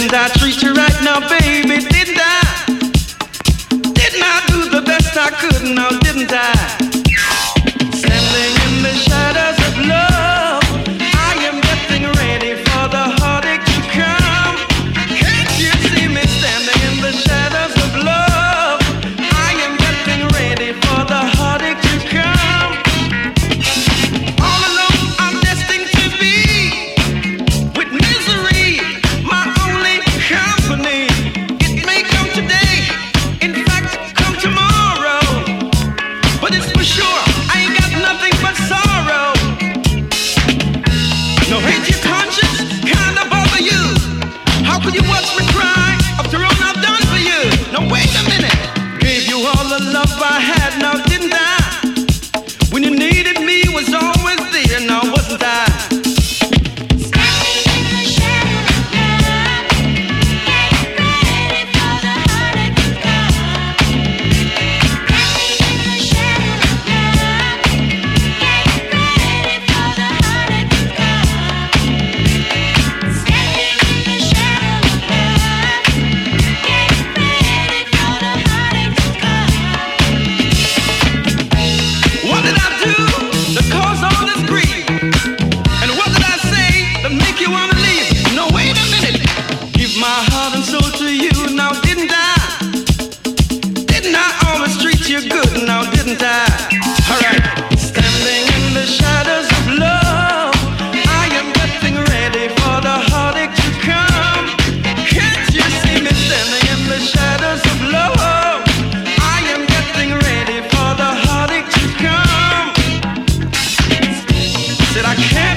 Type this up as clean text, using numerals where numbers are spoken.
Didn't I treat you right now, baby? Didn't I? Didn't I do the best I could now, didn't I? Standing in the shadows of love, I am getting ready for the heartache to come. Can't you see me standing in the shadows of love? I am getting ready for the heartache to come. All alone, I'm destined to be with misery, my only company. It may come today, in fact, come tomorrow, but it's for sure I ain't got nothing but sorrow. No, ain't your conscience kinda bother you? How could you watch me cry after all I've done for you? Now wait a minute, gave you all the love I had, now didn't I? When you needed me, was always there, now wasn't I? What did I do to cause all this grief? And what did I say to make you wanna leave? No, wait a minute. Give my heart and soul to you, now didn't I? Didn't I always treat you good, now didn't I? Alright. Standing in the shadows of love, I am getting ready for the heartache to come. Can't you see me standing in the shadows of love? I am getting ready for the heartache to come. Said I can't